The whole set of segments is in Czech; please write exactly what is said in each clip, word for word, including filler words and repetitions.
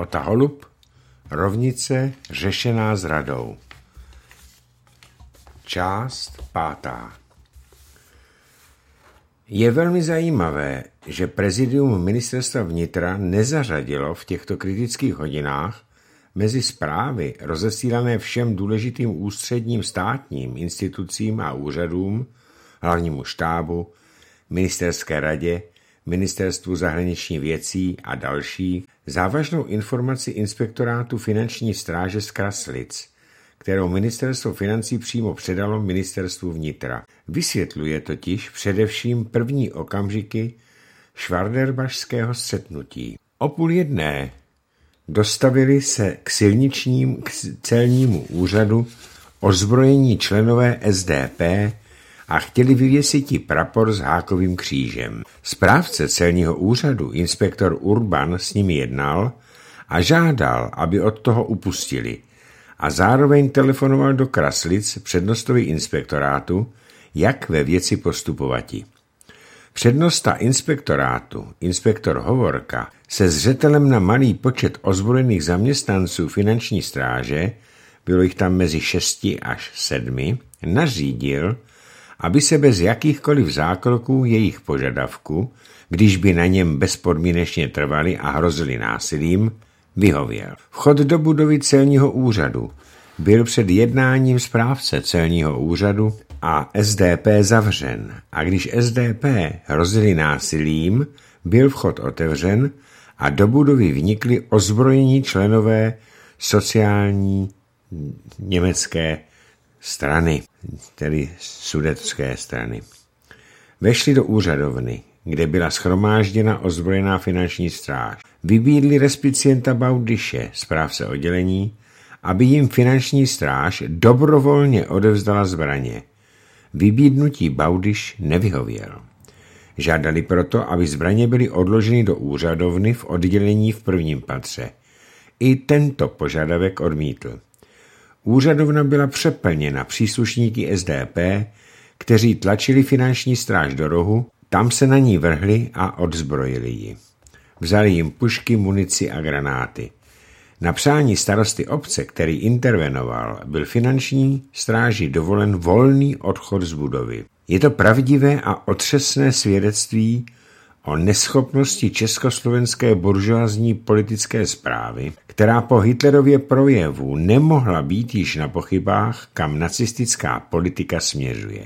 Taholub, rovnice řešená s radou. Část pátá. Je velmi zajímavé, že prezidium ministerstva vnitra nezařadilo v těchto kritických hodinách mezi zprávy rozesílané všem důležitým ústředním státním institucím a úřadům, hlavnímu štábu, ministerské radě, ministerstvu zahraničních věcí a další, závažnou informaci inspektorátu finanční stráže z Kraslic, kterou ministerstvo financí přímo předalo ministerstvu vnitra. Vysvětluje totiž především první okamžiky švarderbašského střetnutí. O půl jedné dostavili se k silničním k celnímu úřadu ozbrojení členové S D P a chtěli vyvěsit prapor s hákovým křížem. Správce celního úřadu, inspektor Urban, s nimi jednal a žádal, aby od toho upustili. A zároveň telefonoval do Kraslic přednostovi inspektorátu, jak ve věci postupovati. Přednosta inspektorátu, inspektor Hovorka, se zřetelem na malý počet ozbrojených zaměstnanců finanční stráže, bylo jich tam mezi šesti až sedmi, nařídil, aby se bez jakýchkoliv zákroků jejich požadavků, když by na něm bezpodmínečně trvali a hrozili násilím, vyhověl. Vchod do budovy celního úřadu byl před jednáním správce celního úřadu a S D P zavřen, a když S D P hrozili násilím, byl vchod otevřen a do budovy vnikli ozbrojení členové sociální německé strany, tedy sudetské strany. Vešli do úřadovny, kde byla shromážděna ozbrojená finanční stráž. Vybídli respicienta Baudyše, správce oddělení, aby jim finanční stráž dobrovolně odevzdala zbraně. Vybídnutí Baudyš nevyhověl. Žádali proto, aby zbraně byly odloženy do úřadovny v oddělení v prvním patře. I tento požadavek odmítl. Úřadovna byla přeplněna příslušníky S D P, kteří tlačili finanční stráž do rohu, tam se na ní vrhli a odzbrojili ji. Vzali jim pušky, munici a granáty. Na přání starosty obce, který intervenoval, byl finanční stráži dovolen volný odchod z budovy. Je to pravdivé a otřesné svědectví o neschopnosti československé buržoazní politické správy, která po Hitlerově projevu nemohla být již na pochybách, kam nacistická politika směřuje.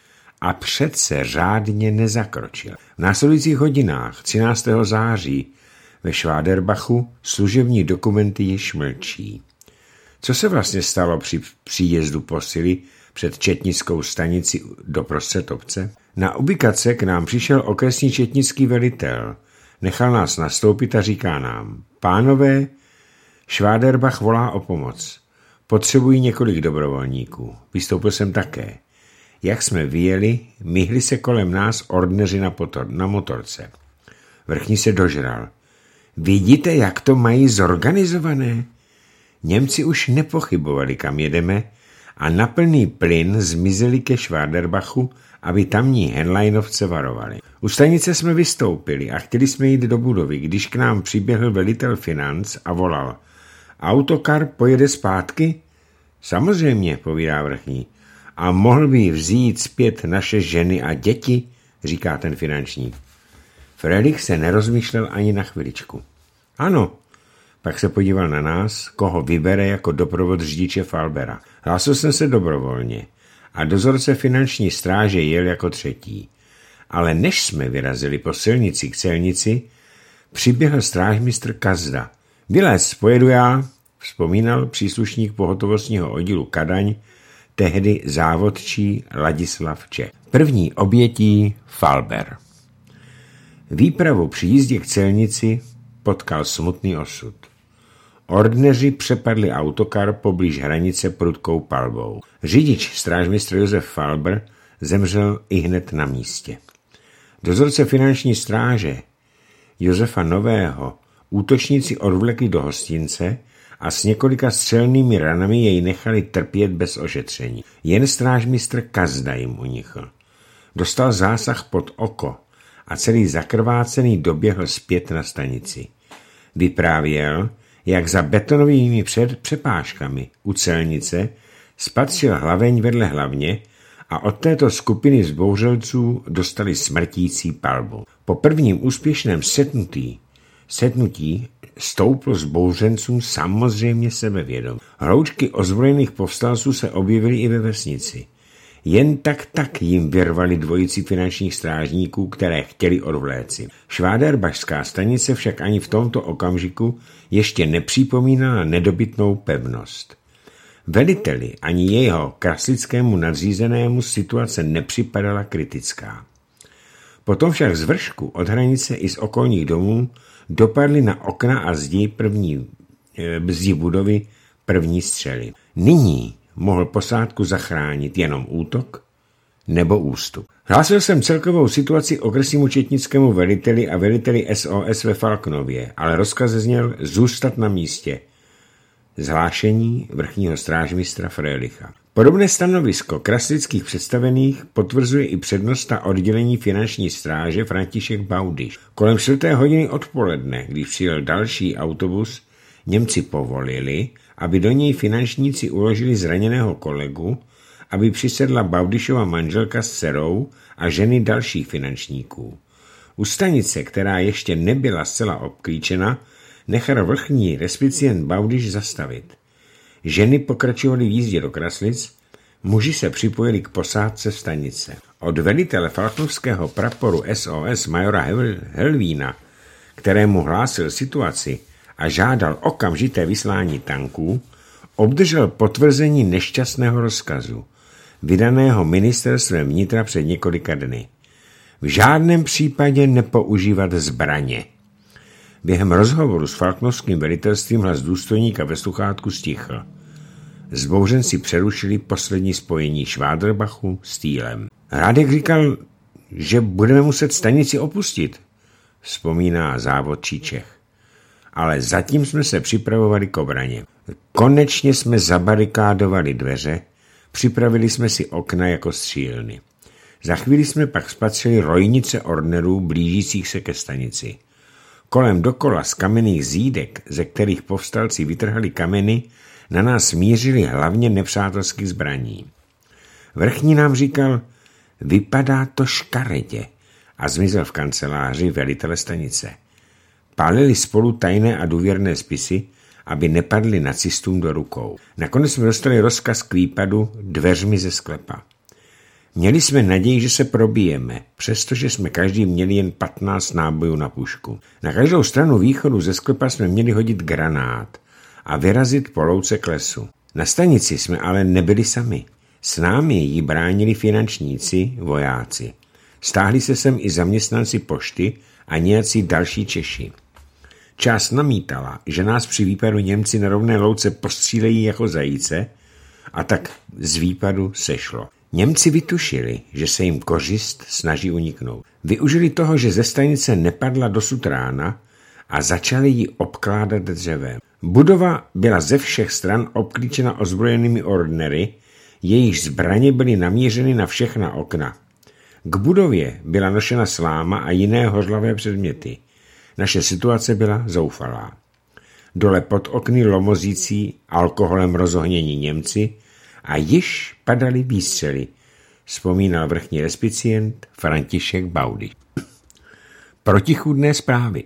A přece řádně nezakročil. V následujících hodinách třináctého září ve Šváderbachu služební dokumenty již mlčí. Co se vlastně stalo při příjezdu posily před četnickou stanici do prostřed obce? Na ubikace k nám přišel okresní četnický velitel. Nechal nás nastoupit a říká nám: pánové, Šváderbach volá o pomoc. Potřebují několik dobrovolníků. Vystoupil jsem také. Jak jsme vyjeli, myhli se kolem nás ordneři na, potor, na motorce. Vrchní se dožral. Vidíte, jak to mají zorganizované? Němci už nepochybovali, kam jedeme, a na plný plyn zmizeli ke Šváderbachu, aby tamní Henleinovce varovali. U stanice jsme vystoupili a chtěli jsme jít do budovy, když k nám přiběhl velitel financ a volal: autokar pojede zpátky? Samozřejmě, povídá vrchní. A mohl by vzít zpět naše ženy a děti, říká ten finančník. Frelich se nerozmýšlel ani na chviličku. Ano, pak se podíval na nás, koho vybere jako doprovod řidiče Falbera. Hlásil jsem se dobrovolně a dozorce finanční stráže jel jako třetí. Ale než jsme vyrazili po silnici k celnici, přiběhl strážmistr Kazda. Vylez, pojedu já, vzpomínal příslušník pohotovostního oddílu Kadaň, tehdy závodčí Ladislav Čech. První obětí Falber. Výpravu při jízdě k celnici potkal smutný osud. Ordneři přepadli autokar poblíž hranice prudkou palbou. Řidič strážmistr Josef Falber zemřel ihned na místě. Dozorce finanční stráže Josefa Nového útočníci odvlekli do hostince a s několika střelnými ranami jej nechali trpět bez ošetření. Jen strážmistr Kazda jim unikl. Dostal zásah pod oko a celý zakrvácený doběhl zpět na stanici. Vyprávěl, jak za betonovými přepážkami u celnice spatřil hlaveň vedle hlavně a od této skupiny zbouřelců dostali smrtící palbu. Po prvním úspěšném setnutí, setnutí stouplo zbouřencům samozřejmě sebevědomí. Hloučky ozbrojených povstalců se objevily i ve vesnici. Jen tak tak jim vyrvali dvojici finančních strážníků, které chtěli odvléci. Šváderbachská stanice však ani v tomto okamžiku ještě nepřipomínala nedobytnou pevnost. Veliteli ani jeho kraslickému nadřízenému situace nepřipadala kritická. Potom však z vršku od hranice i z okolních domů dopadly na okna a zdi, první, zdi budovy první střely. Nyní mohl posádku zachránit jenom útok nebo ústup. Hlásil jsem celkovou situaci okresnímu četnickému veliteli a veliteli S O S ve Falknově, ale rozkaz zněl zůstat na místě. Zhlášení vrchního strážmistra Frélicha. Podobné stanovisko kraslických představených potvrzuje i přednosta oddělení finanční stráže František Baudyš. Kolem čtvrté hodiny odpoledne, když přijel další autobus, Němci povolili, aby do něj finančníci uložili zraněného kolegu, aby přisedla Baudyšova manželka s dcerou a ženy dalších finančníků. U stanice, která ještě nebyla zcela obklíčena, nechal vrchní respicient Baudyš zastavit. Ženy pokračovaly v jízdě do Kraslic, muži se připojili k posádce stanice. Od velitele falknovského praporu S O S majora Helvína, kterému hlásil situaci a žádal okamžité vyslání tanků, obdržel potvrzení nešťastného rozkazu, vydaného ministerstvem vnitra před několika dny. V žádném případě nepoužívat zbraně. Během rozhovoru s falknovským velitelstvím hlas důstojníka ve sluchátku stichl. Zbouřenci přerušili poslední spojení Šváderbachu s Týlem. Rádek říkal, že budeme muset stanici opustit, vzpomíná závodčí Čech. Ale zatím jsme se připravovali k obraně. Konečně jsme zabarikádovali dveře, připravili jsme si okna jako střílny. Za chvíli jsme pak spatřili rojnice Ordnerů blížících se ke stanici. Kolem dokola z kamenných zídek, ze kterých povstalci vytrhali kameny, na nás mířili hlavně nepřátelských zbraní. Vrchní nám říkal, vypadá to škaredě, a zmizel v kanceláři velitele stanice. Pálili spolu tajné a důvěrné spisy, aby nepadly nacistům do rukou. Nakonec jsme dostali rozkaz k výpadu dveřmi ze sklepa. Měli jsme naději, že se probijeme, přestože jsme každý měli jen patnáct nábojů na pušku. Na každou stranu východu ze sklepa jsme měli hodit granát a vyrazit po louce k lesu. Na stanici jsme ale nebyli sami. S námi ji bránili finančníci, vojáci. Stáhli se sem i zaměstnanci pošty a nějací další Češi. Část namítala, že nás při výpadu Němci na rovné louce postřílejí jako zajíce, a tak z výpadu sešlo. Němci vytušili, že se jim kořist snaží uniknout. Využili toho, že ze stanice nepadla dosud rána a začali ji obkládat dřevem. Budova byla ze všech stran obklíčena ozbrojenými Ordnery, jejichž zbraně byly namířeny na všechna okna. K budově byla nošena sláma a jiné hořlavé předměty. Naše situace byla zoufalá. Dole pod okny lomozící alkoholem rozohnění Němci a již padaly výstřely, vzpomínal vrchní respicient František Baudyš. Protichůdné zprávy.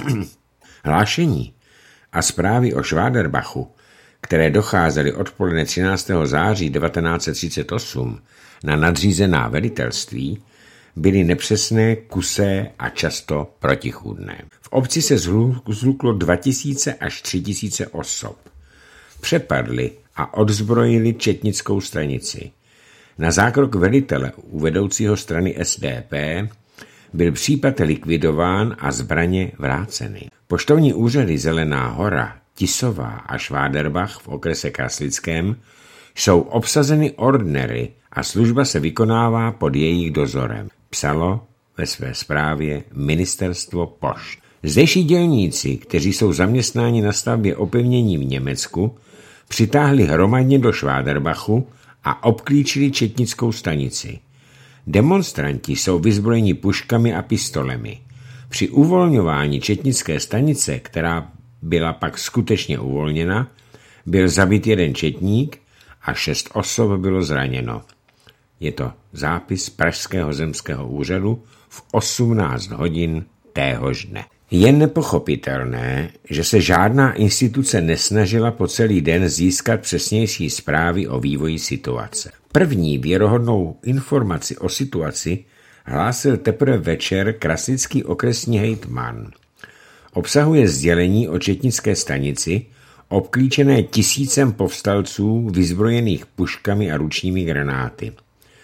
Hlášení a zprávy o Šváderbachu, které docházely odpoledne třináctého září devatenáct set třicet osm na nadřízená velitelství, byly nepřesné, kusé a často protichůdné. V obci se zhluklo dva tisíce až tři tisíce osob. Přepadli a odzbrojili četnickou stanici. Na zákrok velitele u vedoucího strany S D P byl případ likvidován a zbraně vráceny. Poštovní úřady Zelená hora, Tisová a Šváderbach v okrese Kraslickém jsou obsazeny Ordnery a služba se vykonává pod jejich dozorem, psalo ve své zprávě Ministerstvo pošt. Zdejší dělníci, kteří jsou zaměstnáni na stavbě opevnění v Německu, přitáhli hromadně do Šváderbachu a obklíčili četnickou stanici. Demonstranti jsou vyzbrojeni puškami a pistolemi. Při uvolňování četnické stanice, která byla pak skutečně uvolněna, byl zabit jeden četník a šest osob bylo zraněno. Je to zápis Pražského zemského úřadu v osmnáct hodin téhož dne. Je nepochopitelné, že se žádná instituce nesnažila po celý den získat přesnější zprávy o vývoji situace. První věrohodnou informaci o situaci hlásil teprve večer krasnický okresní hejtman. Obsahuje sdělení o četnické stanici, obklíčené tisícem povstalců vyzbrojených puškami a ručními granáty.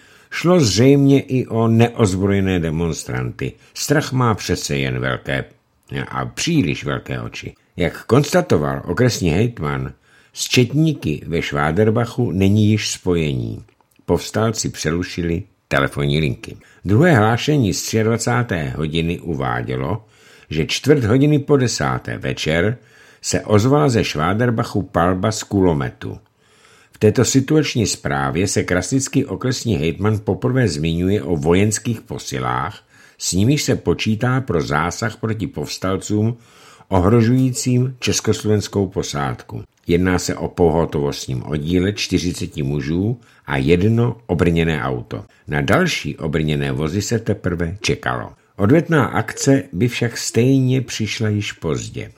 Šlo zřejmě i o neozbrojené demonstranty. Strach má přece jen velké a příliš velké oči. Jak konstatoval okresní hejtman, s četníky ve Šváderbachu není již spojení. Povstalci přerušili telefonní linky. Druhé hlášení z dvacáté třetí hodiny uvádělo, že čtvrt hodiny po desáté večer se ozvala ze Šváderbachu palba z kulometu. V této situační zprávě se krasnický okresní hejtman poprvé zmiňuje o vojenských posilách, s nimiž se počítá pro zásah proti povstalcům ohrožujícím československou posádku. Jedná se o pohotovostním oddíle čtyřicet mužů a jedno obrněné auto. Na další obrněné vozy se teprve čekalo. Odvetná akce by však stejně přišla již pozdě.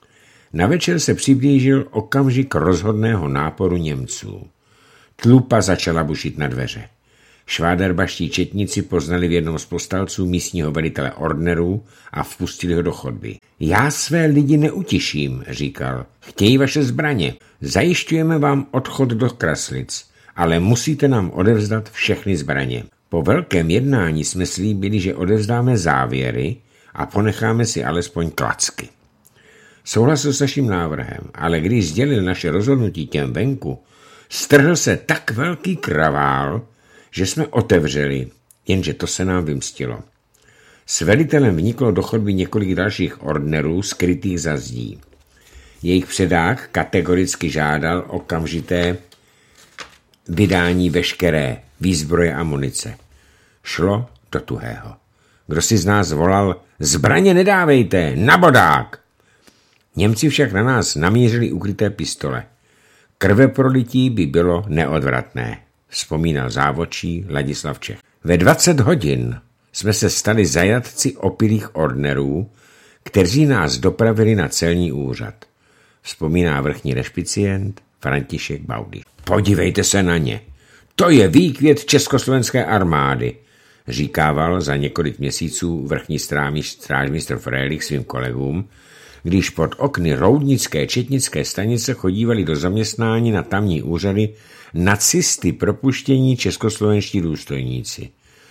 Na večer se přiblížil okamžik rozhodného náporu Němců. Tlupa začala bušit na dveře. Šváderbaští četníci poznali v jednom z povstalců místního velitele Ordnerů a vpustili ho do chodby. Já své lidi neutiším, říkal. Chtějí vaše zbraně. Zajišťujeme vám odchod do Kraslic, ale musíte nám odevzdat všechny zbraně. Po velkém jednání jsme slíbili, že odevzdáme závěry a ponecháme si alespoň klacky. Souhlasil s naším návrhem, ale když sdělil naše rozhodnutí těm venku, strhl se tak velký kravál, že jsme otevřeli, jenže to se nám vymstilo. S velitelem vniklo do chodby několik dalších ordnerů skrytých za zdí. Jejich předák kategoricky žádal okamžité vydání veškeré výzbroje a munice. Šlo do tuhého. Kdo si z nás volal, zbraně nedávejte, na bodák! Němci však na nás namířili ukryté pistole. Krveprolití by bylo neodvratné, vzpomínal závodčí Ladislav Čech. Ve dvacet hodin jsme se stali zajatci opilých ordnerů, kteří nás dopravili na celní úřad, vzpomíná vrchní rešpicient František Baudy. Podívejte se na ně. To je výkvět československé armády, říkával za několik měsíců vrchní strážmistr Frélich svým kolegům, když pod okny roudnické četnické stanice chodívali do zaměstnání na tamní úřady nacisty propuštění českoslovenští důstojníci.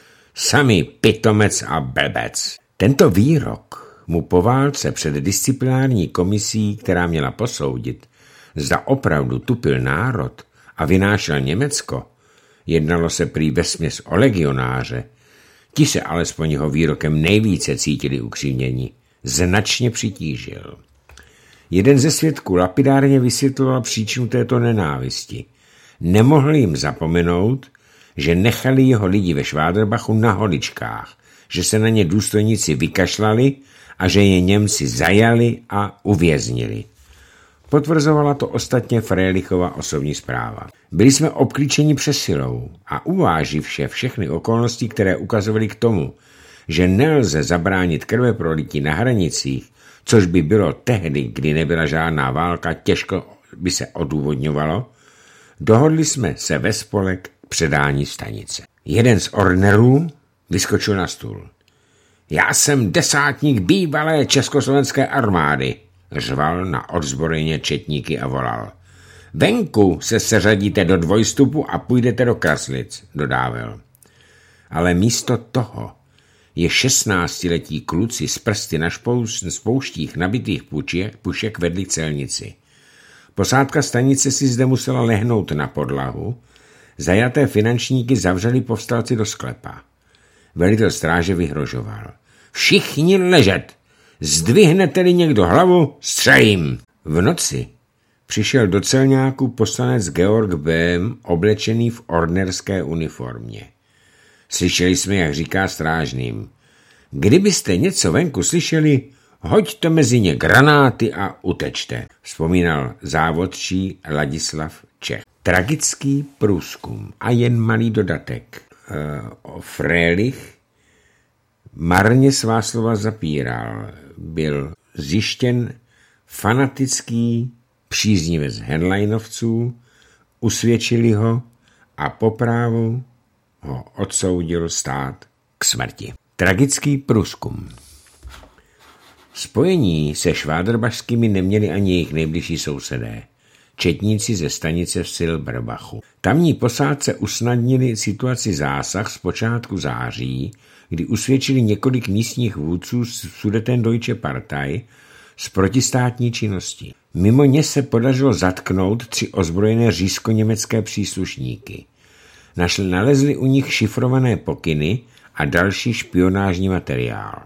Sami pitomec a blbec. Tento výrok mu po válce před disciplinární komisí, která měla posoudit, zda opravdu tupil národ a vynášel Německo, jednalo se prý vesměs o legionáře, ti se alespoň jeho výrokem nejvíce cítili ukřivněni, značně přitížil. Jeden ze svědků lapidárně vysvětloval příčinu této nenávisti. Nemohl jim zapomenout, že nechali jeho lidi ve Šváderbachu na holičkách, že se na ně důstojníci vykašlali a že je Němci zajali a uvěznili. Potvrzovala to ostatně Frélichova osobní zpráva. Byli jsme obklíčeni přesilou a uváživše všechny okolnosti, které ukazovaly k tomu, že nelze zabránit krveprolití na hranicích, což by bylo tehdy, kdy nebyla žádná válka, těžko by se odůvodňovalo, dohodli jsme se ve spolek k předání stanice. Jeden z ordnerů vyskočil na stůl. Já jsem desátník bývalé československé armády, řval na odzbrojeně četníky a volal. Venku se seřadíte do dvojstupu a půjdete do Kraslic, dodával. Ale místo toho je šestnáctiletí kluci s prsty na spouštích nabitých pušek, pušek vedli celnici. Posádka stanice si zde musela lehnout na podlahu, zajaté finančníky zavřeli povstalci do sklepa. Velitel stráže vyhrožoval. Všichni ležet! Zdvihnete-li někdo hlavu, střelím! V noci přišel do celňáku poslanec Georg Böhm oblečený v ordnerské uniformě. Slyšeli jsme, jak říká strážným. Kdybyste něco venku slyšeli, Hoďte mezi ně granáty a utečte, vzpomínal závodčí Ladislav Čech. Tragický průzkum a jen malý dodatek. O Frélich marně svá slova zapíral. Byl zjištěn fanatický příznivec Henleinovců, usvědčili ho a po právu ho odsoudil stát k smrti. Tragický průzkum. Spojení se šváderbašskými neměli ani jejich nejbližší sousedé, četníci ze stanice v Silberbachu. Tamní posádce usnadnili situaci zásah z počátku září, kdy usvědčili několik místních vůdců Sudetendeutsche Partei z protistátní činnosti. Mimo ně se podařilo zatknout tři ozbrojené říšsko-německé příslušníky. Našli, nalezli u nich šifrované pokyny a další špionážní materiál.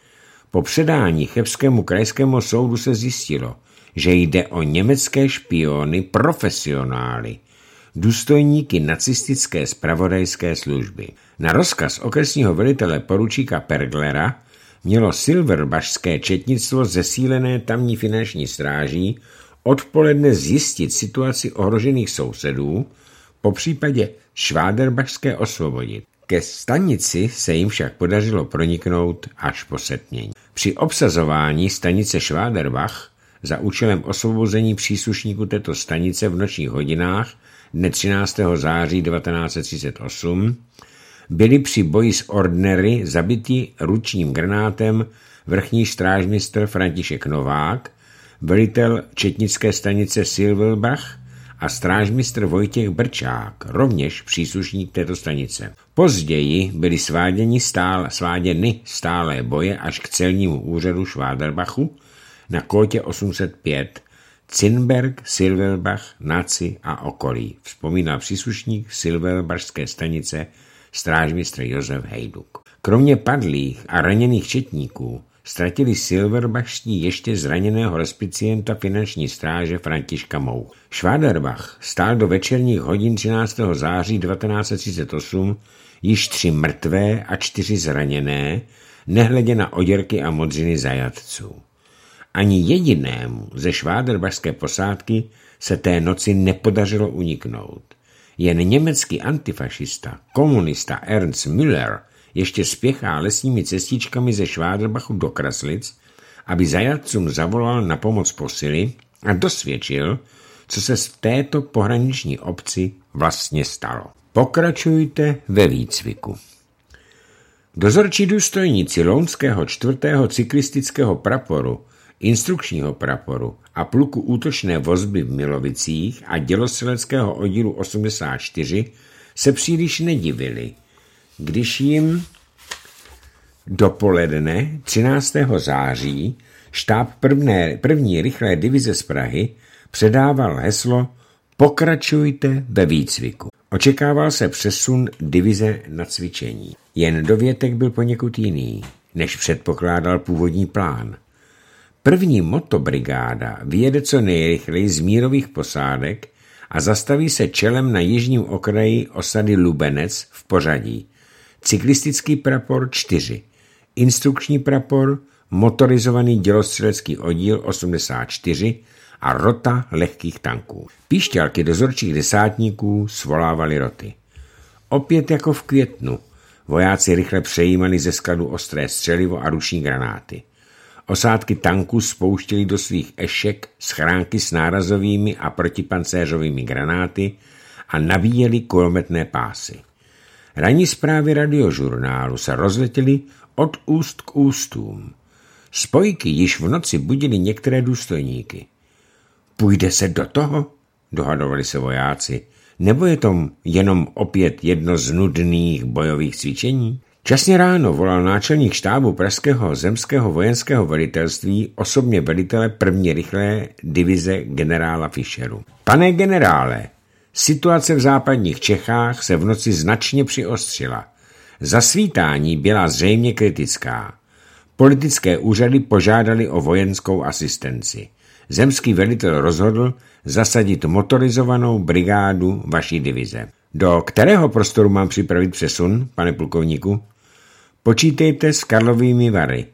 Po předání chebskému krajskému soudu se zjistilo, že jde o německé špiony profesionály, důstojníky nacistické zpravodajské služby. Na rozkaz okresního velitele poručíka Perglera mělo silverbašské četnictvo zesílené tamní finanční stráží odpoledne zjistit situaci ohrožených sousedů, po případě šváderbašské osvobodit. Ke stanici se jim však podařilo proniknout až po setmění. Při obsazování stanice Šváderbach za účelem osvobození příslušníků této stanice v nočních hodinách dne třináctého září devatenáct set třicet osm byli při boji s Ordnery zabiti ručním granátem vrchní strážmistr František Novák, velitel četnické stanice Silvelbach a strážmistr Vojtěch Brčák, rovněž příslušník této stanice. Později byli sváděni stál, sváděny stálé boje až k celnímu úřadu Šváderbachu na kótě osm set pět, Cinberg, Silvelbach, Naci a okolí, vzpomíná příslušník Silvelbachské stanice strážmistr Josef Hejduk. Kromě padlých a raněných četníků ztratili silverbachští ještě zraněného respicienta finanční stráže Františka Mouch. Šváderbach stál do večerních hodin třináctého září devatenáct set třicet osm již tři mrtvé a čtyři zraněné, nehledě na oděrky a modřiny zajatců. Ani jedinému ze šváderbachské posádky se té noci nepodařilo uniknout. Jen německý antifašista, komunista Ernst Müller ještě spěchá lesními cestičkami ze Šváderbachu do Kraslic, aby zajatcům zavolal na pomoc posily a dosvědčil, co se v této pohraniční obci vlastně stalo. Pokračujte ve výcviku. Dozorčí důstojníci Lounského čtvrtého cyklistického praporu, instrukčního praporu a pluku útočné vozby v Milovicích a dělostřeleckého oddílu osmdesát čtyři se příliš nedivili, když jim dopoledne třináctého září štáb prvné, první rychlé divize z Prahy předával heslo Pokračujte ve výcviku. Očekával se přesun divize na cvičení. Jen dovětek byl poněkud jiný, než předpokládal původní plán. První motobrigáda vyjede co nejrychleji z mírových posádek a zastaví se čelem na jižním okraji osady Lubenec v pořadí. Cyklistický prapor čtyři, instrukční prapor, motorizovaný dělostřelecký oddíl osmdesát čtyři a rota lehkých tanků. Píšťalky dozorčích desátníků svolávaly roty. Opět jako v květnu vojáci rychle přejímali ze skladu ostré střelivo a ruční granáty. Osádky tanků spouštěly do svých ešek schránky s nárazovými a protipancéřovými granáty a nabíjely kulometné pásy. Ranní zprávy radiožurnálu se rozletěly od úst k ústům. Spojky již v noci budily některé důstojníky. Půjde se do toho? Dohadovali se vojáci. Nebo je to jenom opět jedno z nudných bojových cvičení? Časně ráno volal náčelník štábu pražského zemského vojenského velitelství osobně velitele první rychlé divize generála Fischeru. Pane generále, situace v západních Čechách se v noci značně přiostřila. Zasvítání byla zřejmě kritická. Politické úřady požádali o vojenskou asistenci. Zemský velitel rozhodl zasadit motorizovanou brigádu vaší divize. Do kterého prostoru mám připravit přesun, pane plukovníku? Počítejte s Karlovými Vary.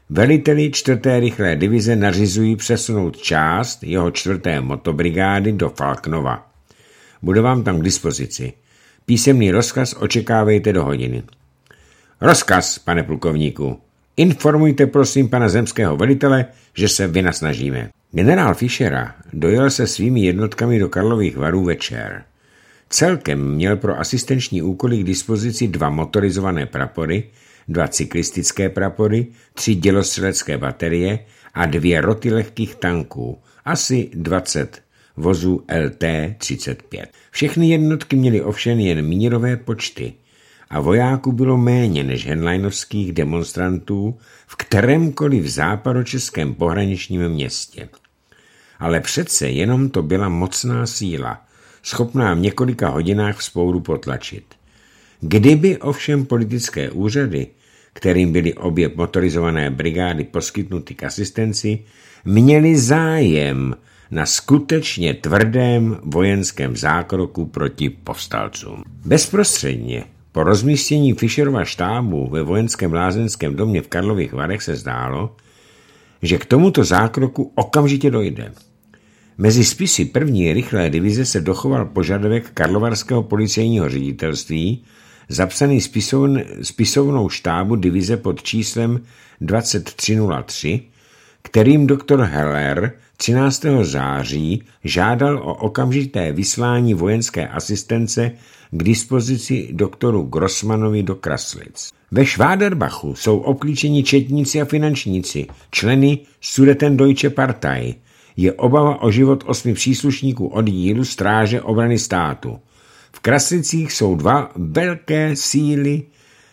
Veliteli čtvrté rychlé divize nařizují přesunout část jeho čtvrté motobrigády do Falknova. Bude vám tam k dispozici. Písemný rozkaz očekávejte do hodiny. Rozkaz, pane plukovníku. Informujte prosím pana zemského velitele, že se vynasnažíme. Generál Fischera dojel se svými jednotkami do Karlových Varů večer. Celkem měl pro asistenční úkoly k dispozici dva motorizované prapory, dva cyklistické prapory, tři dělostřelecké baterie a dvě roty lehkých tanků, asi dvacet vozů L T třicet pět. Všechny jednotky měly ovšem jen mírové počty a vojáků bylo méně než henleinovských demonstrantů v kterémkoliv západočeském pohraničním městě. Ale přece jenom to byla mocná síla, schopná v několika hodinách vzpouru potlačit. Kdyby ovšem politické úřady, kterým byly obě motorizované brigády poskytnuty k asistenci, měly zájem na skutečně tvrdém vojenském zákroku proti povstalcům. Bezprostředně po rozmístění Fischerova štábu ve vojenském lázeňském domě v Karlových Varech se zdálo, že k tomuto zákroku okamžitě dojde. Mezi spisy první rychlé divize se dochoval požadavek karlovarského policejního ředitelství, zapsaný spisovn, spisovnou štábu divize pod číslem dvacet tři nula tři, kterým doktor Heller třináctého září žádal o okamžité vyslání vojenské asistence k dispozici doktoru Grossmanovi do Kraslic. Ve Schwaderbachu jsou obklíčeni četníci a finančníci, členy Sudetendeutsche Partei. Je obava o život osmi příslušníků oddílu stráže obrany státu. V Kraslicích jsou dva velké síly,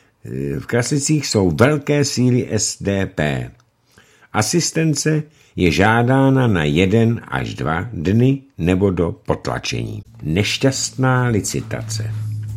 v Kraslicích jsou velké síly S D P. Asistence je žádána na jeden až dva dny nebo do potlačení. Nešťastná licitace.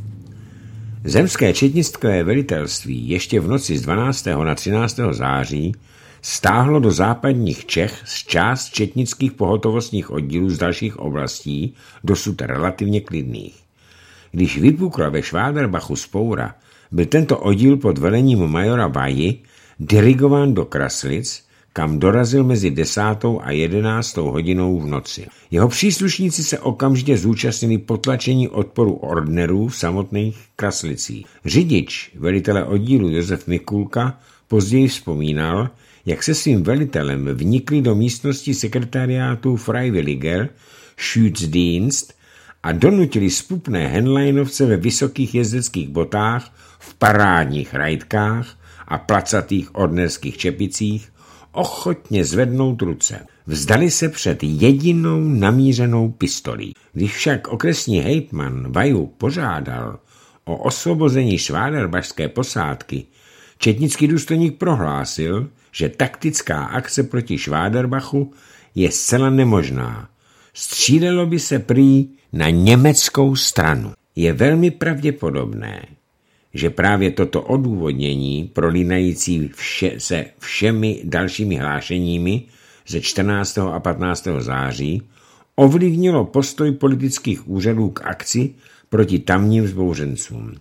Zemské četnické velitelství ještě v noci z dvanáctého na třináctého září stáhlo do západních Čech z část četnických pohotovostních oddílů z dalších oblastí, dosud relativně klidných. Když vypukla ve Schwaderbachu vzpoura, byl tento oddíl pod velením majora Vaji dirigován do Kraslic, kam dorazil mezi desátou a jedenáctou hodinou v noci. Jeho příslušníci se okamžitě zúčastnili potlačení odporu ordnerů v samotných Kraslicích. Řidič velitele oddílu Josef Mikulka později vzpomínal, jak se svým velitelem vnikli do místnosti sekretariátu Freiwilliger Schützdienst a donutili spupné henleinovce ve vysokých jezdeckých botách, v parádních rajtkách a placatých ordnerských čepicích ochotně zvednout ruce. Vzdali se před jedinou namířenou pistolí. Když však okresní hejtman Vaju požádal o osvobození šváderbašské posádky, četnický důstojník prohlásil, že taktická akce proti Schwaderbachu je zcela nemožná. Střílelo by se prý na německou stranu. Je velmi pravděpodobné, že právě toto odůvodnění, prolínající vše, se všemi dalšími hlášeními ze čtrnáctého a patnáctého září, ovlivnilo postoj politických úřadů k akci proti tamním vzbouřencům.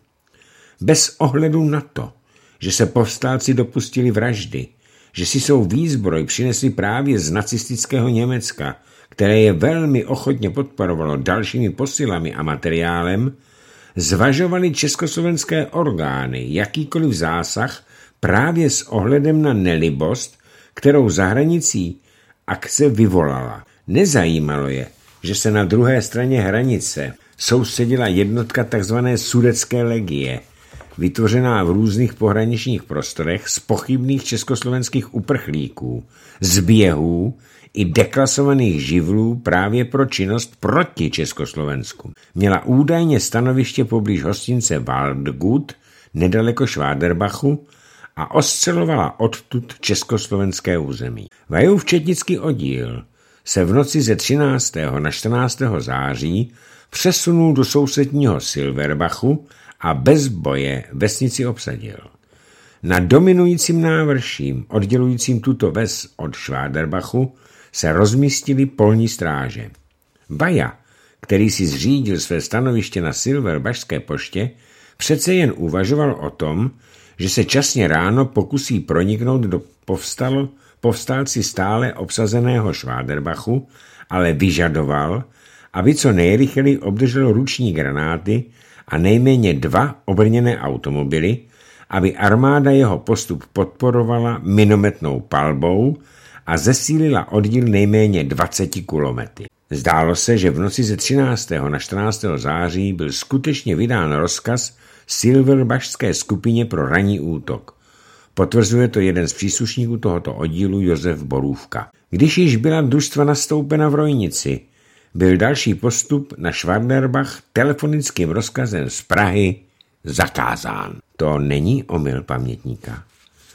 Bez ohledu na to, že se povstalci dopustili vraždy, že si svou výzbroj přinesli právě z nacistického Německa, které je velmi ochotně podporovalo dalšími posilami a materiálem, zvažovali československé orgány jakýkoliv zásah právě s ohledem na nelibost, kterou za hranicí akce vyvolala. Nezajímalo je, že se na druhé straně hranice soustředila jednotka tzv. Sudetské legie, vytvořená v různých pohraničních prostorech z pochybných československých uprchlíků, zběhů i deklasovaných živlů právě pro činnost proti Československu. Měla údajně stanoviště poblíž hostince Waldgut, nedaleko Schwaderbachu, a ostřelovala odtud československé území. Vajův četnický oddíl se v noci ze třináctého na čtrnáctého září přesunul do sousedního Silverbachu a bez boje vesnici obsadil. Na dominujícím návrším, oddělujícím tuto ves od Schwaderbachu, se rozmístily polní stráže. Vaja, který si zřídil své stanoviště na Silverbašské poště, přece jen uvažoval o tom, že se časně ráno pokusí proniknout do povstalo, povstalci stále obsazeného Šváderbachu, ale vyžadoval, aby co nejrychleji obdržel ruční granáty a nejméně dva obrněné automobily, aby armáda jeho postup podporovala minometnou palbou a zesílila oddíl nejméně dvaceti kulomety. Zdálo se, že v noci ze třináctého na čtrnáctého září byl skutečně vydán rozkaz Silverbašské skupině pro ranní útok. Potvrzuje to jeden z příslušníků tohoto oddílu Josef Borůvka. Když již byla družstva nastoupena v Rojnici, byl další postup na Švarderbach telefonickým rozkazem z Prahy zakázán. To není omyl pamětníka.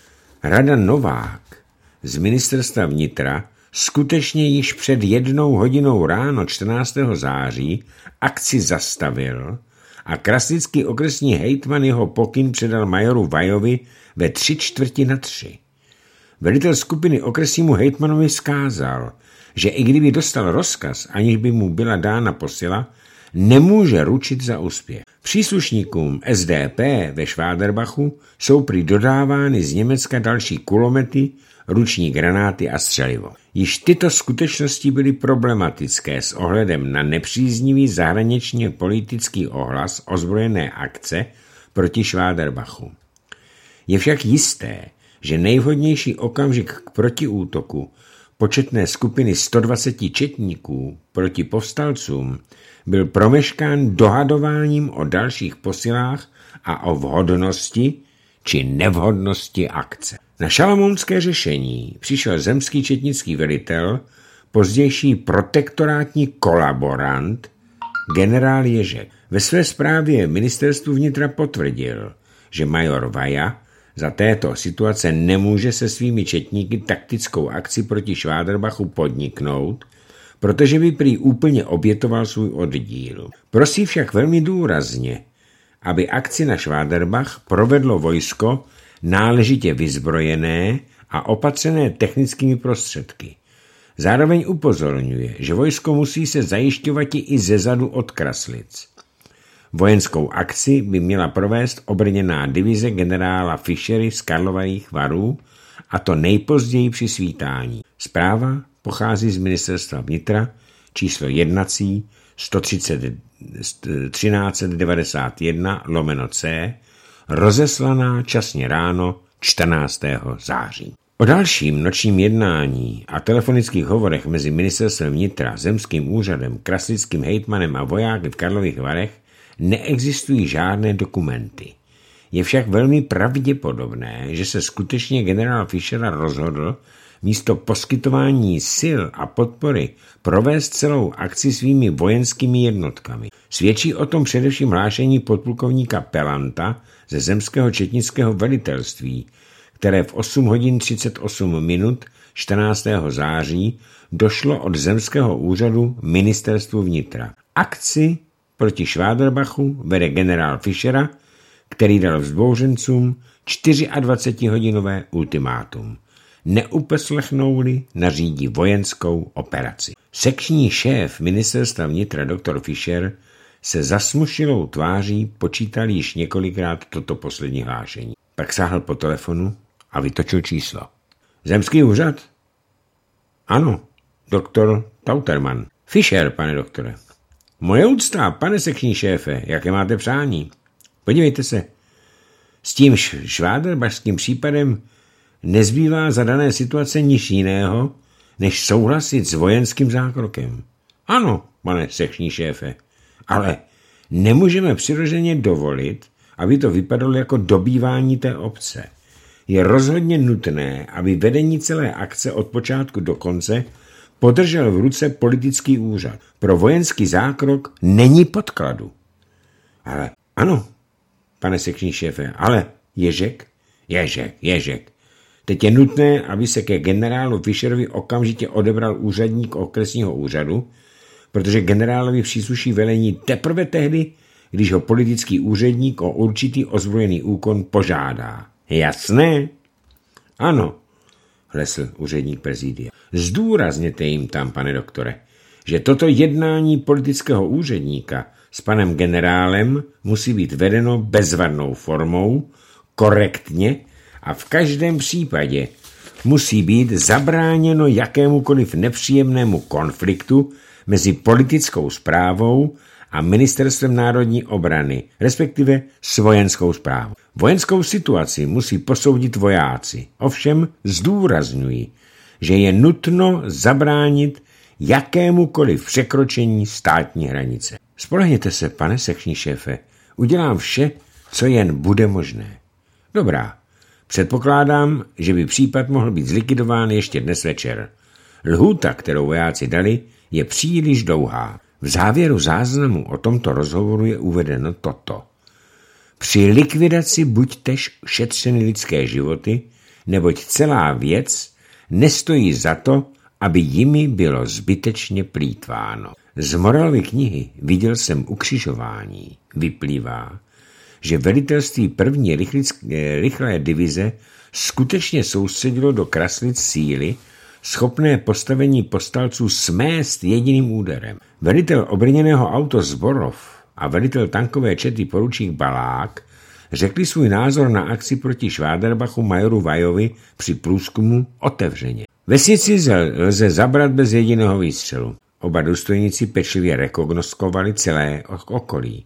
Rada Novák z ministerstva vnitra skutečně již před jednou hodinou ráno čtrnáctého září akci zastavil a kraslický okresní hejtman jeho pokyn předal majoru Vajovi ve tři čtvrti na tři. Velitel skupiny okresnímu hejtmanovi vzkázal, že i kdyby dostal rozkaz, aniž by mu byla dána posila, nemůže ručit za úspěch. Příslušníkům S D P ve Šváderbachu jsou prý dodávány z Německa další kulomety, ruční granáty a střelivo. Již tyto skutečnosti byly problematické s ohledem na nepříznivý zahraničně politický ohlas ozbrojené akce proti Šváderbachu. Je však jisté, že nejvhodnější okamžik k protiútoku početné skupiny sto dvacet četníků proti povstalcům byl promeškán dohadováním o dalších posilách a o vhodnosti či nevhodnosti akce. Na šalamounské řešení přišel zemský četnický velitel, pozdější protektorátní kolaborant, generál Ježek. Ve své zprávě ministerstvu vnitra potvrdil, že major Vaja za této situace nemůže se svými četníky taktickou akci proti Šváderbachu podniknout, protože by prý úplně obětoval svůj oddíl. Prosí však velmi důrazně, aby akci na Šváderbach provedlo vojsko náležitě vyzbrojené a opatřené technickými prostředky. Zároveň upozorňuje, že vojsko musí se zajišťovat i zezadu od Kraslic. Vojenskou akci by měla provést obrněná divize generála Fischery z Karlových Varů, a to nejpozději při svítání. Zpráva pochází z ministerstva vnitra, číslo jednací sto třicet třináct devadesát jedna lomeno C, rozeslaná časně ráno čtrnáctého září. O dalším nočním jednání a telefonických hovorech mezi ministerstvem vnitra, zemským úřadem, kraslickým hejtmanem a vojáky v Karlových Varech neexistují žádné dokumenty. Je však velmi pravděpodobné, že se skutečně generál Fischera rozhodl místo poskytování sil a podpory provést celou akci svými vojenskými jednotkami. Svědčí o tom především hlášení podplukovníka Pelanta ze zemského četnického velitelství, které v osm hodin třicet osm minut čtrnáctého září došlo od zemského úřadu ministerstvu vnitra. Akci proti Šváderbachu vede generál Fischera, který dal vzbouřencům dvacetičtyřhodinové ultimátum. Neuposlechnou-li, nařídí vojenskou operaci. Sekční šéf ministerstva vnitra doktor Fischer se zasmušilou tváří počítal již několikrát toto poslední hlášení. Pak sáhl po telefonu a vytočil číslo. Zemský úřad? Ano, doktor Tauterman. Fischer, pane doktore. Moje úcta, pane sekční šéfe, jaké máte přání? Podívejte se, s tím šváderbašským případem nezbývá za dané situace nic jiného, než souhlasit s vojenským zákrokem. Ano, pane sekční šéfe, ale nemůžeme přirozeně dovolit, aby to vypadalo jako dobývání té obce. Je rozhodně nutné, aby vedení celé akce od počátku do konce podržel v ruce politický úřad. Pro vojenský zákrok není podkladu. Ale ano, pane sekční šéfe, ale Ježek, Ježek, Ježek. Teď je nutné, aby se ke generálu Fischerovi okamžitě odebral úředník okresního úřadu, protože generálovi přísluší velení teprve tehdy, když ho politický úředník o určitý ozbrojený úkon požádá. Jasné? Ano, hlesl úředník prezidia. Zdůrazněte jim tam, pane doktore, že toto jednání politického úředníka s panem generálem musí být vedeno bezvadnou formou, korektně a v každém případě musí být zabráněno jakémukoliv nepříjemnému konfliktu mezi politickou správou a ministerstvem národní obrany, respektive s vojenskou správou. Vojenskou situaci musí posoudit vojáci. Ovšem zdůrazňují, že je nutno zabránit jakémukoliv překročení státní hranice. Spolehněte se, pane sekční šéfe, udělám vše, co jen bude možné. Dobrá, předpokládám, že by případ mohl být zlikvidován ještě dnes večer. Lhůta, kterou vojáci dali, je příliš dlouhá. V závěru záznamu o tomto rozhovoru je uvedeno toto. Při likvidaci buď též šetřeny lidské životy, neboť celá věc nestojí za to, aby jimi bylo zbytečně plýtváno. Z Moralovy knihy Viděl jsem ukřižování vyplývá, že velitelství první rychlé divize skutečně soustředilo do Kraslic síly, schopné postavení povstalců smést jediným úderem. Velitel obrněného auto Zborov a velitel tankové čety poručík Balák řekli svůj názor na akci proti Šváderbachu majoru Vajovi při průzkumu otevřeně. Vesnici lze zabrat bez jediného výstřelu. Oba důstojníci pečlivě rekognoskovali celé okolí.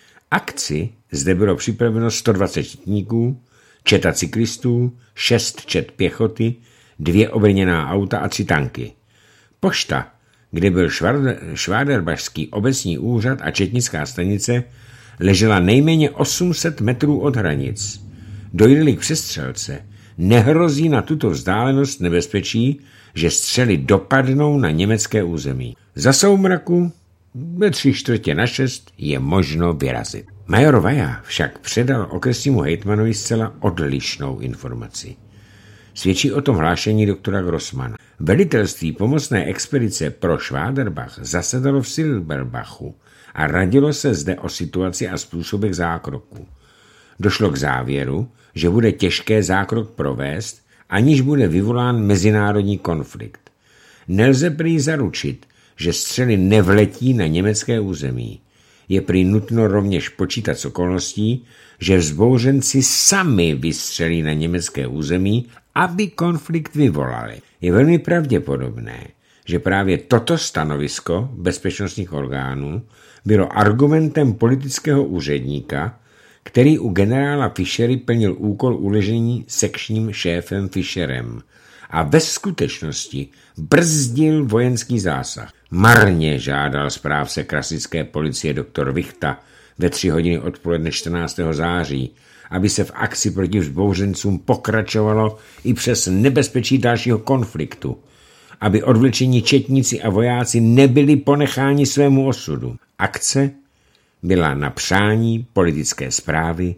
Akci zde bylo připraveno sto dvacet četníků, četa cyklistů, šest čet pěchoty, dvě obrněná auta a tři tanky. Pošta, kde byl Šváderbašský obecní úřad a četnická stanice, ležela nejméně osm set metrů od hranic. Dojde-li k přestřelce, nehrozí na tuto vzdálenost nebezpečí, že střely dopadnou na německé území. Za soumraku ve tři čtvrtě na šest je možno vyrazit. Major Vaja však předal okresnímu hejtmanovi zcela odlišnou informaci. Svědčí o tom hlášení doktora Grossmana. Velitelství pomocné expedice pro Šváderbach zasedalo v Silberbachu a radilo se zde o situaci a způsobech zákroku. Došlo k závěru, že bude těžké zákrok provést, aniž bude vyvolán mezinárodní konflikt. Nelze prý zaručit, že střely nevletí na německé území. Je prý nutno rovněž počítat s okolností, že vzbouřenci sami vystřelí na německé území, aby konflikt vyvolali. Je velmi pravděpodobné, že právě toto stanovisko bezpečnostních orgánů bylo argumentem politického úředníka, který u generála Fischery plnil úkol uložení sekčním šéfem Fischerem a ve skutečnosti brzdil vojenský zásah. Marně žádal správce kraslické policie doktor Vichta ve tři hodiny odpoledne čtrnáctého září, aby se v akci proti vzbouřencům pokračovalo i přes nebezpečí dalšího konfliktu, aby odvlečení četníci a vojáci nebyli ponecháni svému osudu. Akce byla na přání politické správy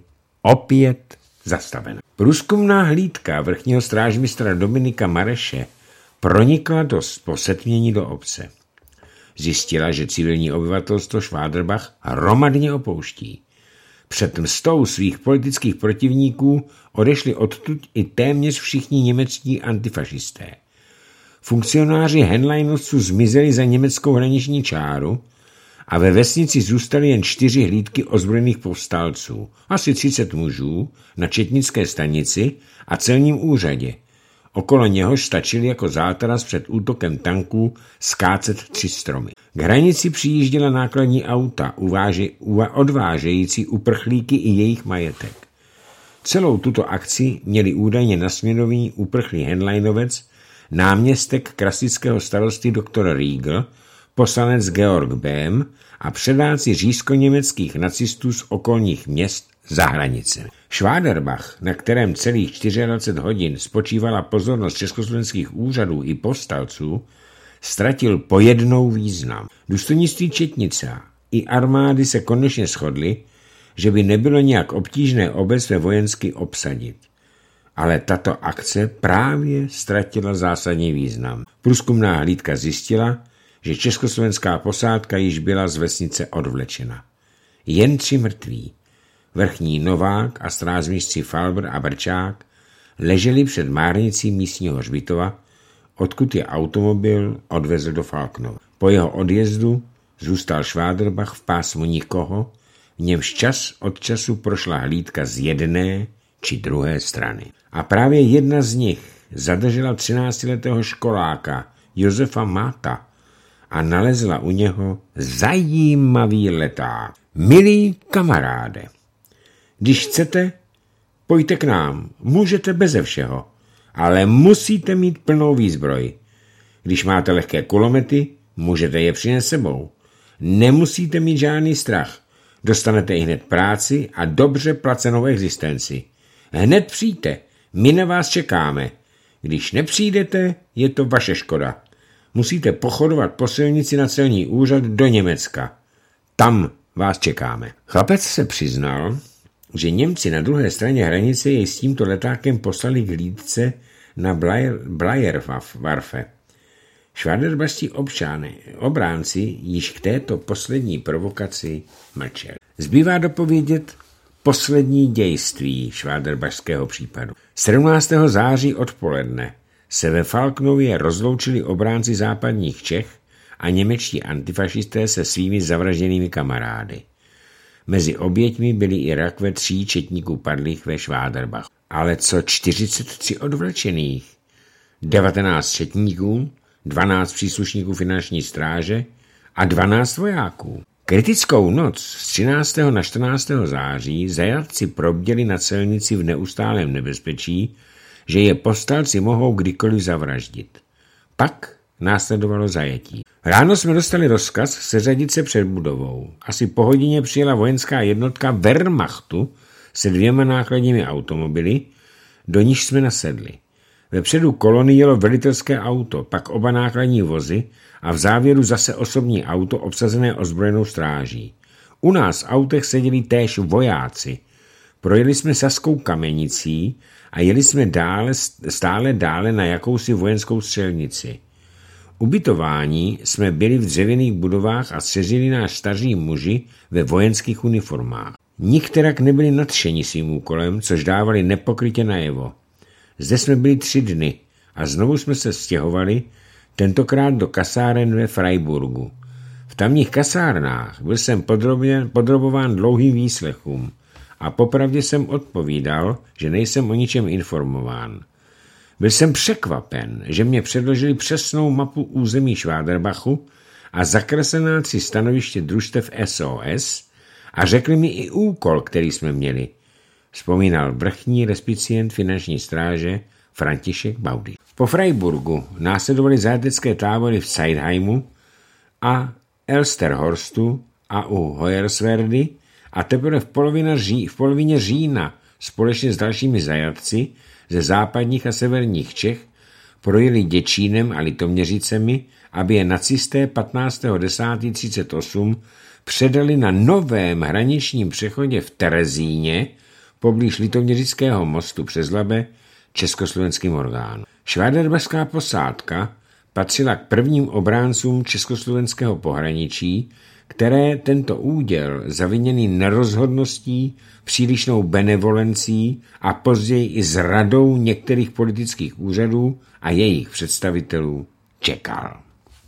opět zastavena. Průzkumná hlídka vrchního strážmistra Dominika Mareše pronikla do posetmění do obce. Zjistila, že civilní obyvatelstvo Šváderbach hromadně opouští. Před mstou svých politických protivníků odešli odtud i téměř všichni německý antifašisté. Funkcionáři Henleinovců zmizeli za německou hraniční čáru a ve vesnici zůstaly jen čtyři hlídky ozbrojených povstalců, asi třicet mužů na četnické stanici a celním úřadě. Okolo něhož stačili jako zátaras před útokem tanků skácet tři stromy. K hranici přijížděla nákladní auta, uváže, odvážející uprchlíky i jejich majetek. Celou tuto akci měli údajně nasměrovaný uprchlý Henleinovec, náměstek kraslického starosty doktor Riegel, poslanec Georg Böhm a předáci říšsko-německých nacistů z okolních měst za hranicemi. Šváderbach, na kterém celých dvacet čtyři hodin spočívala pozornost československých úřadů i povstalců, ztratil pojednou význam. Důstojnictví četnice i armády se konečně shodly, že by nebylo nějak obtížné obec ve vojensky obsadit. Ale tato akce právě ztratila zásadní význam. Průzkumná hlídka zjistila, že československá posádka již byla z vesnice odvlečena. Jen tři mrtví, vrchní Novák a strážmistři Falbr a Brčák, leželi před márnicí místního hřbitova, odkud je automobil odvezl do Falknova. Po jeho odjezdu zůstal Šváderbach v pásmu nikoho, v němž čas od času prošla hlídka z jedné či či druhé strany. A právě jedna z nich zadržela třináctiletého školáka Josefa Máta a nalezla u něho zajímavý leták. Milí kamaráde, když chcete, pojďte k nám, můžete beze všeho, ale musíte mít plnou výzbroj. Když máte lehké kulomety, můžete je přinést sebou. Nemusíte mít žádný strach. Dostanete i hned práci a dobře placenou existenci. Hned přijďte, my na vás čekáme. Když nepřijdete, je to vaše škoda. Musíte pochodovat po silnici na celní úřad do Německa. Tam vás čekáme. Chlapec se přiznal, že Němci na druhé straně hranice jej s tímto letákem poslali k hlídce na Bleierwarfe. Švádrbarští občany, obránci již k této poslední provokaci mlčeli. Zbývá dopovědět poslední dějství švádrbarského případu. sedmnáctého září odpoledne se ve Falknově rozloučili obránci západních Čech a němečtí antifašisté se svými zavražděnými kamarády. Mezi oběťmi byly i rakve tří četníků padlých ve Švádrbachu. Ale co čtyřicet tři odvlečených? devatenáct četníků, dvanáct příslušníků finanční stráže a dvanáct vojáků. Kritickou noc z třináctého na čtrnáctého září zajatci probděli na celnici v neustálém nebezpečí, že je povstalci mohou kdykoliv zavraždit. Pak následovalo zajetí. Ráno jsme dostali rozkaz seřadit se před budovou. Asi po hodině přijela vojenská jednotka Wehrmachtu se dvěma nákladními automobily, do níž jsme nasedli. Vepředu kolony jelo velitelské auto, pak oba nákladní vozy a v závěru zase osobní auto obsazené ozbrojenou stráží. U nás v autech seděli též vojáci. Projeli jsme Saskou Kamenicí a jeli jsme dále, stále dále na jakousi vojenskou střelnici. Ubytování jsme byli v dřevěných budovách a střežili nás staří muži ve vojenských uniformách. Nikterak nebyli nadšeni svým úkolem, což dávali nepokrytě najevo. Zde jsme byli tři dny a znovu jsme se stěhovali, tentokrát do kasáren ve Freiburgu. V tamních kasárnách byl jsem podrobován dlouhým výslechům a popravdě jsem odpovídal, že nejsem o ničem informován. Byl jsem překvapen, že mě předložili přesnou mapu území Švádrbachu a zakreslená tři stanoviště družstev S O S a řekli mi i úkol, který jsme měli. Vzpomínal vrchní respicient finanční stráže František Baudy. Po Freiburgu následovaly zajatecké tábory v Zeidheimu a Elsterhorstu a u Hoyerswerdy a teprve v polovině, ří, v polovině října společně s dalšími zajatci ze západních a severních Čech projeli Děčínem a Litoměřicemi, aby je nacisté patnáctého desátého třicet osm předali na novém hraničním přechodě v Terezíně poblíž Litoměřického mostu přes Labe československým orgánům. Švádrbašská posádka patřila k prvním obráncům československého pohraničí, které tento úděl zaviněný nerozhodností, přílišnou benevolencí a později i zradou některých politických úřadů a jejich představitelů čekal.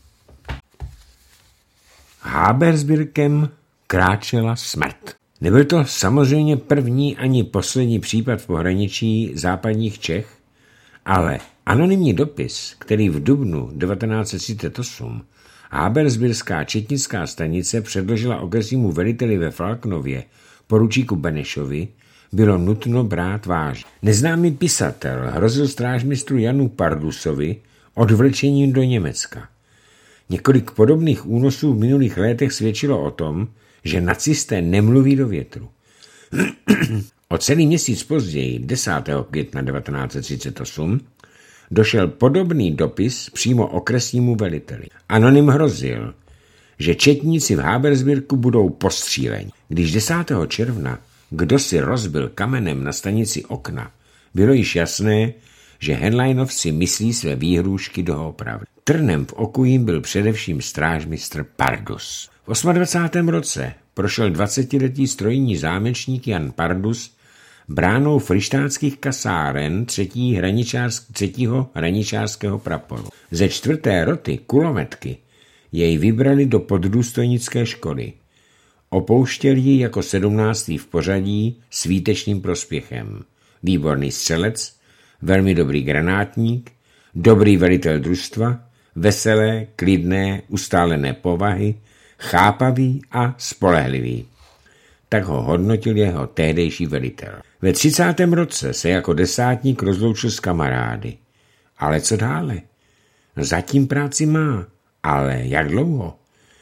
Habersbirkem kráčela smrt. Nebyl to samozřejmě první ani poslední případ v pohraničí západních Čech, ale anonymní dopis, který v dubnu devatenáct set třicet osm Habersbirská četnická stanice předložila okresnímu veliteli ve Falknově, poručíku Benešovi, bylo nutno brát vážně. Neznámý pisatel hrozil strážmistru Janu Pardusovi odvlečením do Německa. Několik podobných únosů v minulých letech svědčilo o tom, že nacisté nemluví do větru. O celý měsíc později, desátého května devatenáct set třicet osm, došel podobný dopis přímo okresnímu veliteli. Anonym hrozil, že četníci v Habersbirku budou postříleni. Když desátého června kdo si rozbil kamenem na stanici okna, bylo již jasné, že Henleinovci myslí své výhrůžky doopravdy. Trnem v oku jim byl především strážmistr Pardus. V dvacátém osmém roce prošel dvacetiletý strojní zámečník Jan Pardus bránou frištátských kasáren třetí hraničář, třetího hraničářského praporu. Ze čtvrté roty kulometky jej vybrali do poddůstojnické školy. Opouštěl ji jako sedmnáctý v pořadí s výtečným prospěchem. výborný střelec, velmi dobrý granátník, dobrý velitel družstva, veselé, klidné, ustálené povahy, chápavý a spolehlivý. Tak ho hodnotil jeho tehdejší velitel. Ve třicátém roce se jako desátník rozloučil s kamarády. Ale co dále? Zatím práci má, ale jak dlouho?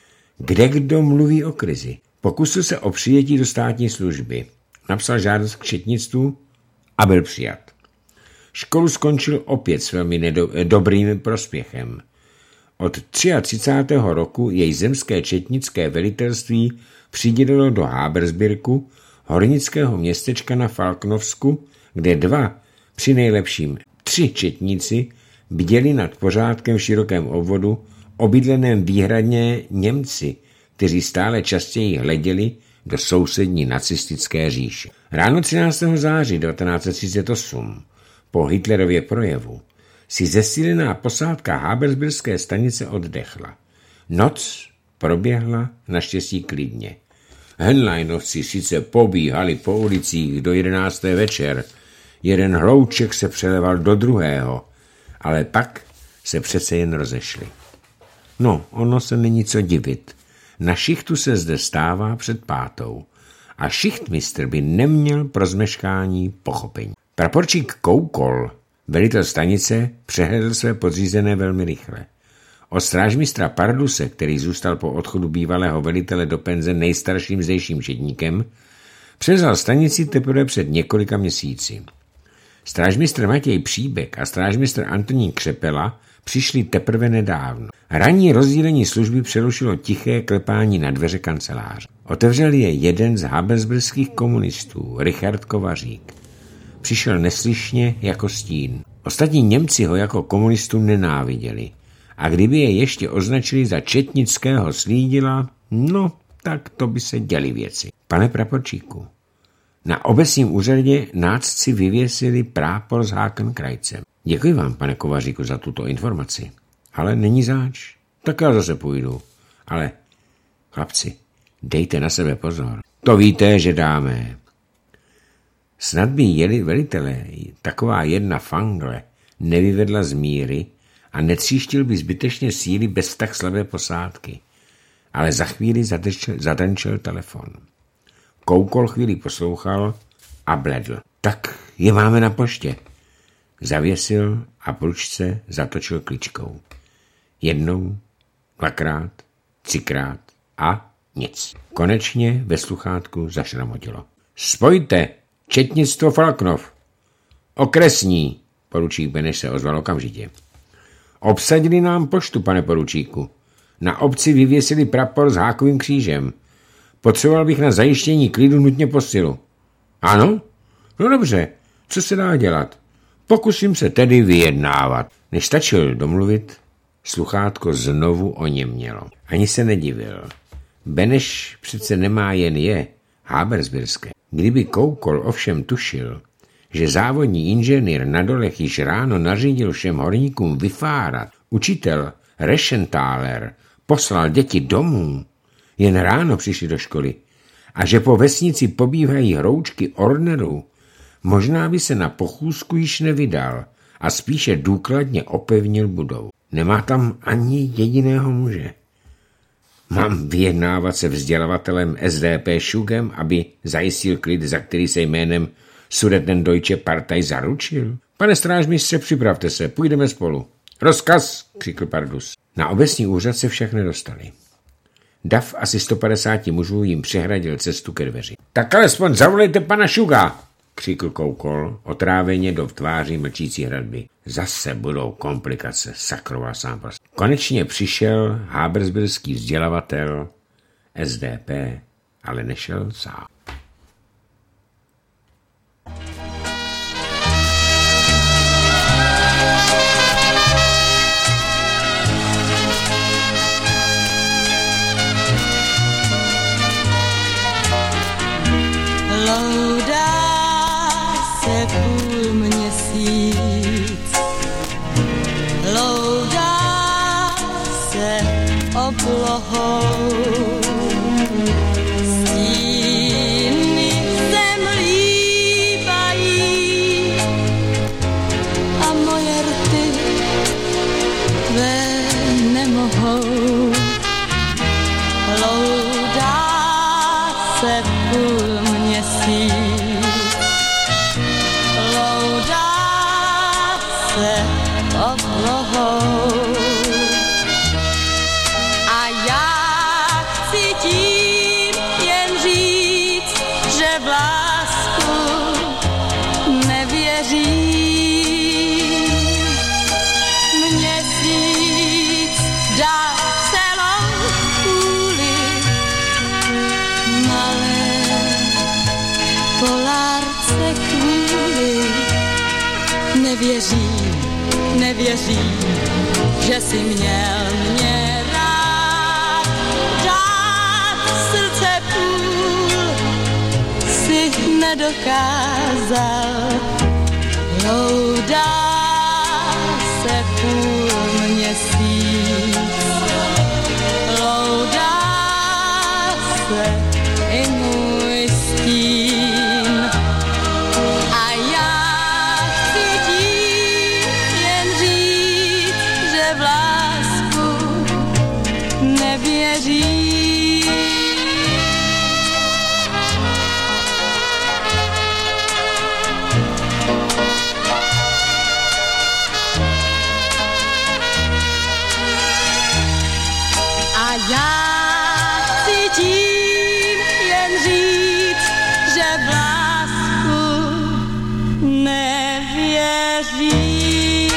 Kde kdo mluví o krizi? Pokusil se o přijetí do státní služby. Napsal žádost k četnictvu a byl přijat. Školu skončil opět s velmi nedo- dobrým prospěchem. Od třicátého roku jej zemské četnické velitelství přidělilo do Hábersbirku, hornického městečka na Falknovsku, kde dva, při nejlepším tři četníci bděli nad pořádkem v širokém obvodu, obydleném výhradně Němci, kteří stále častěji hleděli do sousední nacistické říše. Ráno třináctého září devatenáct set třicet osm, po Hitlerově projevu, si zesílená posádka Hábersbirské stanice oddechla. Noc proběhla naštěstí klidně. Henleinovci sice pobíhali po ulicích do jedenácté večer, jeden hlouček se přeleval do druhého, ale pak se přece jen rozešli. No, ono se není co divit. Na šichtu se zde stává před pátou a šichtmistr by neměl pro zmeškání pochopení. Praporčík Koukol, velitel stanice, přehlédl své podřízené velmi rychle. Od strážmistra Parduse, který zůstal po odchodu bývalého velitele do penze nejstarším zdejším četníkem, převzal stanici teprve před několika měsíci. Strážmistr Matěj Příbek a strážmistr Antonín Křepela přišli teprve nedávno. Ranní rozdílení služby přerušilo tiché klepání na dveře kanceláře. Otevřel je jeden z hábersbirských komunistů, Richard Kovařík. Přišel neslyšně jako stín. Ostatní Němci ho jako komunistu nenáviděli. A kdyby je ještě označili za četnického slídila, no, tak to by se děly věci. Pane praporčíku, na obecním úřadě nácci vyvěsili prápor s Hakenkrajcem. Děkuji vám, pane Kovaříku, za tuto informaci. Ale není záč. Tak já zase půjdu. Ale, chlapci, dejte na sebe pozor. To víte, že dáme. Snad by jeli velitelé, taková jedna fangle nevyvedla z míry a netříštil by zbytečně síly bez tak slabé posádky. Ale za chvíli zatenčil telefon. Koukol chvíli poslouchal a bledl. Tak je máme na poště. Zavěsil a pručce zatočil kličkou. Jednou, dvakrát, třikrát a nic. Konečně ve sluchátku zašramotilo. Spojte, četnictvo Falknov. Okresní, poručík Beneš se ozval okamžitě. Obsadili nám poštu, pane poručíku. Na obci vyvěsili prapor s hákovým křížem. Potřeboval bych na zajištění klidu nutně posilu. Ano? No dobře, co se dá dělat? Pokusím se tedy vyjednávat. Než stačil domluvit, sluchátko znovu oněmělo. Ani se nedivil. Beneš přece nemá jen je, hábersbirské. Kdyby Koukol ovšem tušil, že závodní inženýr na dolech již ráno nařídil všem horníkům vyfárat, učitel Reschenthaler poslal děti domů, jen ráno přišli do školy, a že po vesnici pobývají hroučky Ornerů, možná by se na pochůzku již nevydal a spíše důkladně opevnil budovu. Nemá tam ani jediného muže. Mám vyjednávat se vzdělavatelem S D P Šugem, aby zajistil klid, za který se jménem Sudetendeutsche Partei zaručil? Pane strážmistře, připravte se, půjdeme spolu. Rozkaz, křikl Pardus. Na obecní úřad se však nedostali. Dav asi sto padesát mužů jim přehradil cestu ke dveři. Tak alespoň zavolejte pana Šuga, křikl Koukol, otráveně do tváří mlčící hradby. Zase budou komplikace, sakroval sám pas. Konečně přišel hábersbirský vzdělavatel S D P, ale nešel sám. Stíny zem líbají v lásku nevěřím. Měsíc dá celou kůli malé polárce kvůli. Nevěřím, nevěřím, že si měl mě rád. Dát srdce půl si nedokázal. Loudá se půl měsíc, loudá se i můj stín. A já chci tím jen říct, že v lásku nevěřím. Já cítím jen říct, že v lásku nevěřím.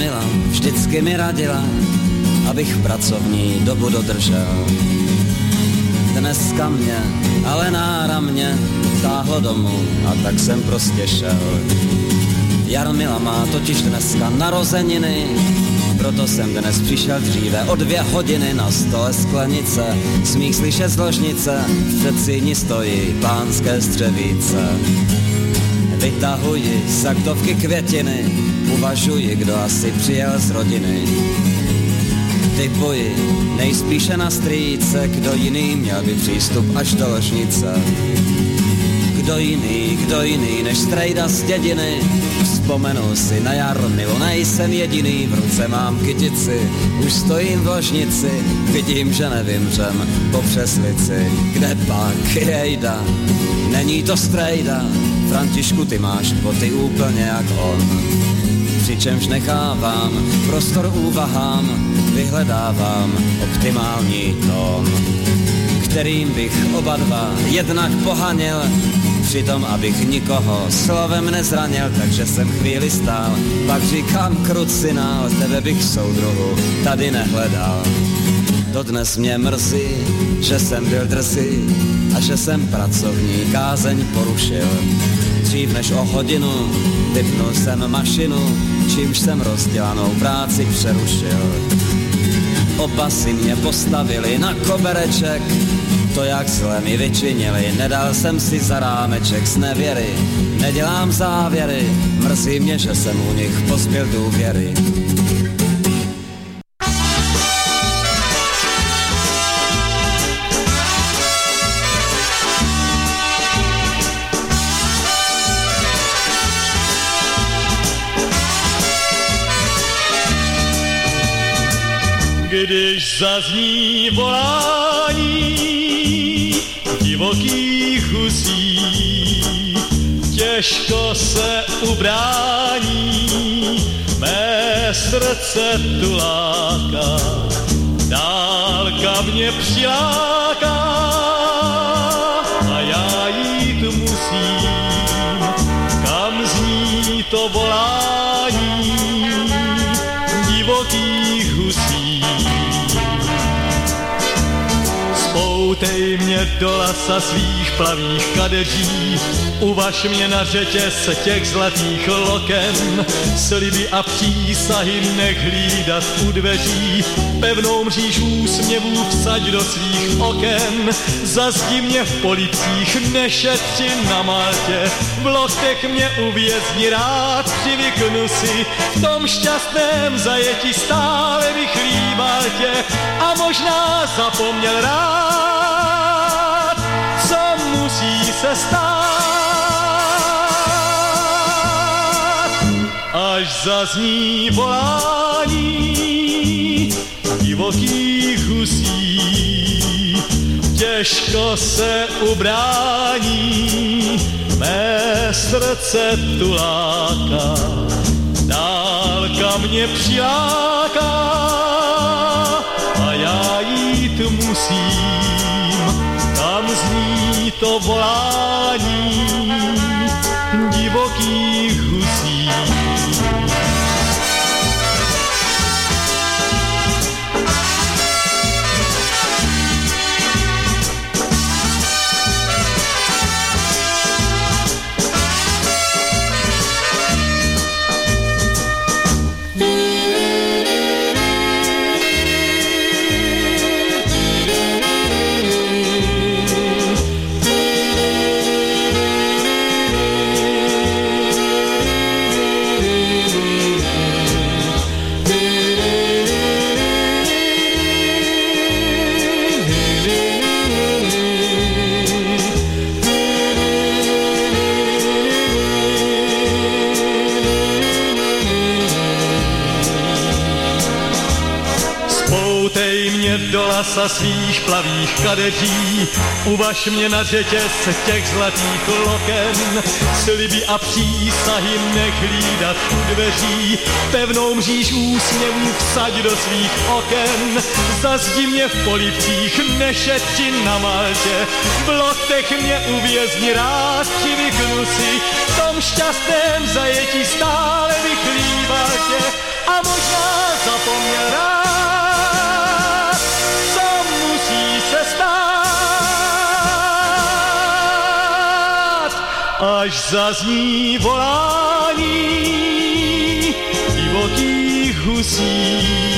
Jarmila vždycky mi radila, abych pracovní dobu dodržel. Dneska mě ale náramně táhlo domů a tak jsem prostě šel. Jarmila má totiž dneska narozeniny, proto jsem dnes přišel dříve o dvě hodiny. Na stole sklenice, smích slyšet z ložnice, v předsíni stojí pánské střevíce. Vytahuji z saktovky květiny, uvažuji, kdo asi přijel z rodiny. Typuji nejspíše na strýce, kdo jiný měl by přístup až do ložnice. Kdo jiný, kdo jiný než strejda z dědiny. Vzpomenu si na Jarmilu, nejsem jediný, v ruce mám kytici, už stojím v ložnici, vidím, že nevymřem po přeslici. Kde pak jejda, není to strejda, Františku, ty máš boty úplně jak on. Přičemž nechávám prostor úvahám, vyhledávám optimální tón, kterým bych oba dva jednak pohanil, přitom abych nikoho slovem nezranil, takže jsem chvíli stál, pak říkám krucinál, tebe bych soudruhu tady nehledal. Dodnes mě mrzí, že jsem byl drzý a že jsem pracovní kázeň porušil. Dřív než o hodinu vypnul jsem mašinu, čímž jsem rozdělanou práci přerušil. Oba si mě postavili na kobereček, to jak zle mi vyčinili, nedal jsem si za rámeček z nevěry. Nedělám závěry, mrzí mě, že jsem u nich pozbyl důvěry. Když zazní volání divokých husí, těžko se ubrání, mé srdce tu láká, dálka mě přiláká a já jít musím, kam zní to volání divokých husí. Spoutej mě do lasa svých plavých kadeří, uvaž mě na řetěz těch zlatých loken, sliby a přísahy nech hlídat u dveří, pevnou mříž úsměvů vsaď do svých oken, zazdi mě v policích, nešetři na Maltě, v loktech mě uvězni rád, přivyknu si, v tom šťastném zajetí stále bych líbal tě a možná zapomněl rád, co musí se stát, až zazní volání divokých husí, těžko se ubrání, mé srdce tu láká, dálka mě přiláká a já jít musím, kam zní to volání divokých husí. Do lasa svých plavých kadeří, uvaž mě na řetěz těch zlatých loken, sliby a přísahy nech hlídat u dveří, pevnou mříž úsměvů vsaď do svých oken, zazdi mě v polivcích, nešetři na Maltě, v loktech mě uvězni rád, přivyknu si, v tom šťastném zajetí stále bych líbal tě a možná až zazní volání divokých husí,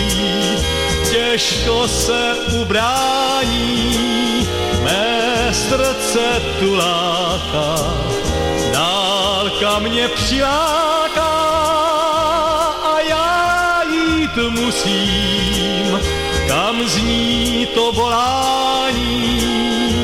těžko se ubrání, mé srdce tu láká, dálka mě přiláká a já jít musím, kam zní to volání.